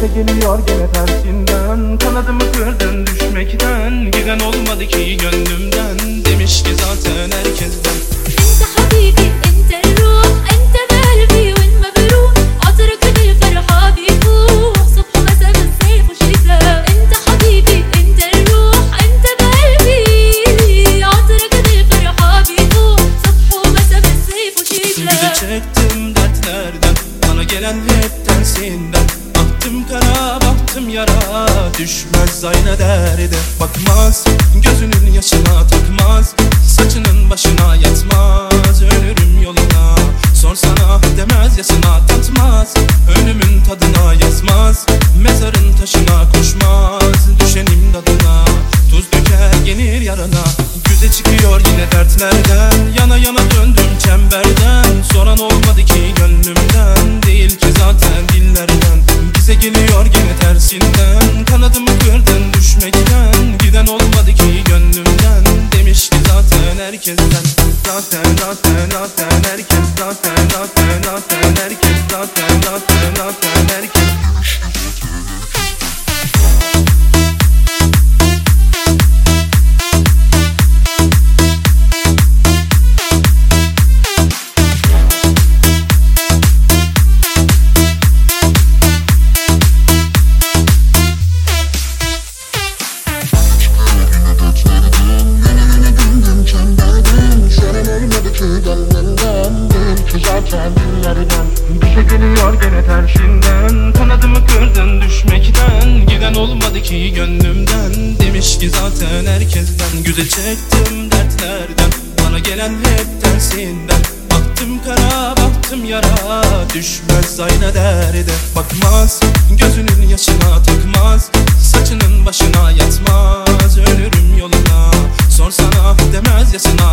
geliyor gene tersinden. Kanadımı kırdın düşmekten, giden olmadı ki gönlümden. Demiş ki zaten herkesten. انت حبيبي انت الروح انت قلبي والمبروح عطرك بالفرحة بيفوح صبح ومساء بالصيف وشتاء. انت حبيبي انت الروح انت قلبي عطرك بالفرحة بيفوح صبح ومساء بالصيف Güde وشتاء. çektim dertlerden, bana gelen hep tersinden. Baktım kara baktım yara, düşmez aynı derde. Bakmaz gözünün yaşına, takmaz saçının başına, yatmaz ölürüm yoluna. Sorsana demez yasına, tatmaz önümün tadına, yazmaz mezarın taşına, koşmaz düşenim dadına. Tuz döker yenir yarana. Güze çıkıyor yine dertlerden, yana yana döndüm çemberden. Soran olmadı ki gönlümden, değil ki zaten dillerden. Bize geliyor gene tersinden, kanadımı kırdın düşmekten. Giden olmadı ki gönlümden, demiş ki zaten herkesten. Zaten herkes, zaten herkes, zaten herkes. Bize geliyor gene tersinden, kanadımı kırdın düşmekten. Giden olmadı ki gönlümden, demiş ki zaten herkesten. Güze çektim dertlerden, bana gelen hep tersinden. Baktım kara baktım yara, düşmez aynı derde. Bakmaz gözünün yaşına, takmaz saçının başına, yatmaz ölürüm yoluna. Sorsana demez yasına,